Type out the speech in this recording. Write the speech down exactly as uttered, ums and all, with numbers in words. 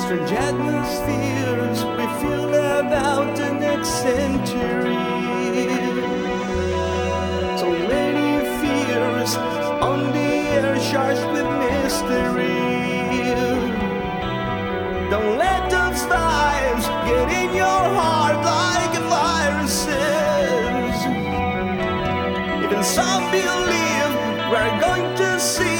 Strange atmospheres we feel about the next century. So many fears on the air charged with mystery. Don't let those vibes get in your heart like viruses. Even some believe we're going to see